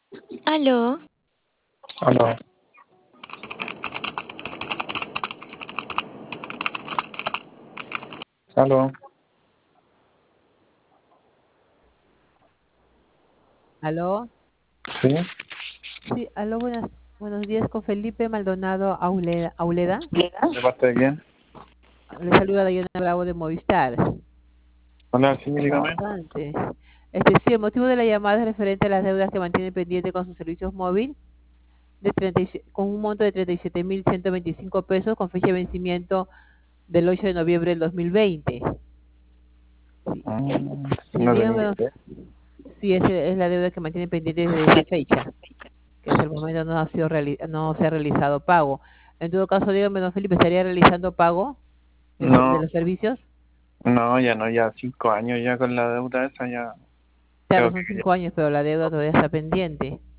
Aló, Aló, aló, Aló, sí, sí, aló, buenos días con Felipe Maldonado Auleda. ¿de parte de quién? Le saluda Dayana Bravo de Movistar. Hola, sí, dígame. Bastante. Sí, el motivo de la llamada es referente a las deudas que mantiene pendiente con sus servicios móvil con un monto de 37.125 pesos con fecha de vencimiento del 8 de noviembre del 2020. Sí, sí, No tenía dígame idea. si es la deuda que mantiene pendiente desde esa fecha, que hasta el momento no se ha realizado pago. En todo caso, dígame, don Felipe, ¿estaría realizando pago de No, los servicios? no, ya no, ya 5 años ya con la deuda esa, ya Claro, tengo que, son 5 años, pero la deuda todavía está pendiente.